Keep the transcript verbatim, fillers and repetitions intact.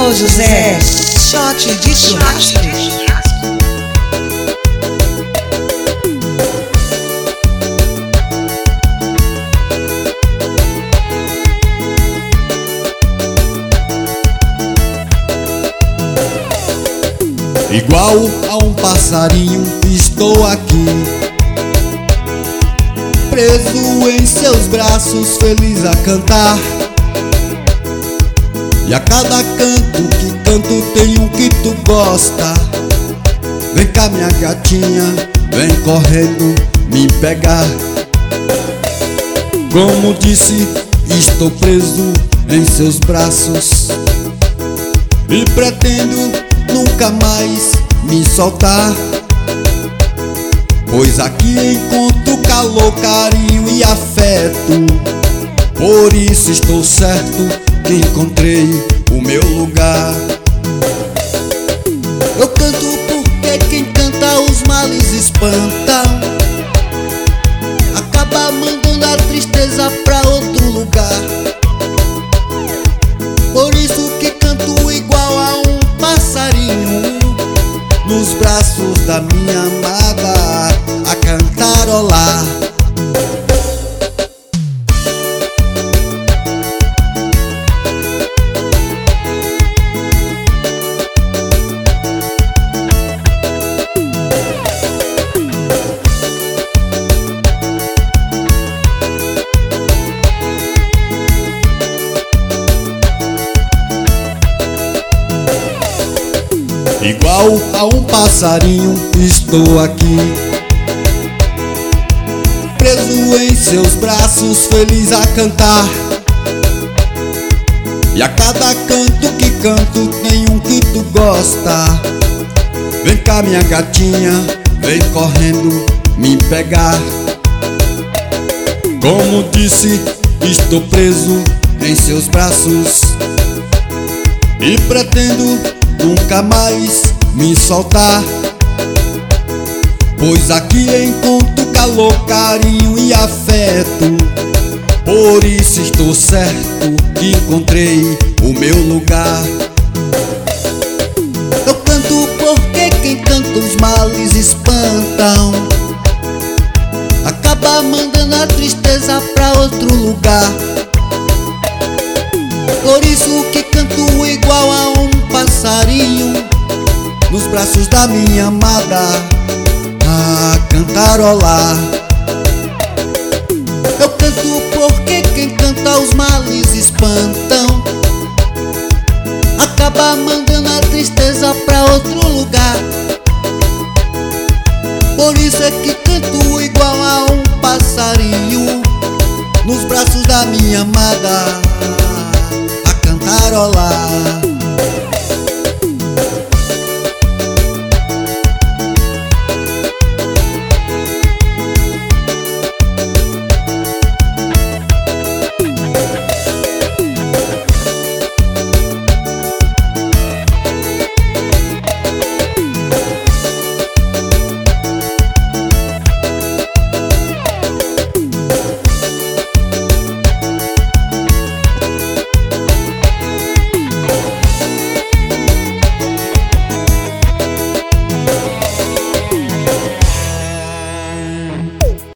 Doutor José, shot de churrasco. Igual a um passarinho estou aqui, preso em seus braços, feliz a cantar. E a cada canto que canto tem um que tu gosta. Vem cá minha gatinha, vem correndo me pegar. Como disse, estou preso em seus braços e pretendo nunca mais me soltar, pois aqui encontro calor, carinho e afeto. Por isso estou certo que encontrei o meu lugar. Eu canto porque quem canta os males espanta, acaba mandando a tristeza pra outro lugar. Por isso que canto igual a um passarinho nos braços da minha amada, a cantarolar. Igual a um passarinho estou aqui, preso em seus braços, feliz a cantar. E a cada canto que canto tem um que tu gosta. Vem cá minha gatinha, vem correndo me pegar. Como disse, estou preso em seus braços e pretendo nunca mais me soltar, pois aqui encontro calor, carinho e afeto. Por isso estou certo que encontrei o meu lugar. Eu canto porque quem canta os males espantam, acaba mandando a tristeza pra outro lugar. Por isso que canto igual a um passarinho nos braços da minha amada, a cantarolar. Eu canto porque quem canta os males espantam, acaba mandando a tristeza pra outro lugar. Por isso é que canto igual a um passarinho nos braços da minha amada, a cantarolar.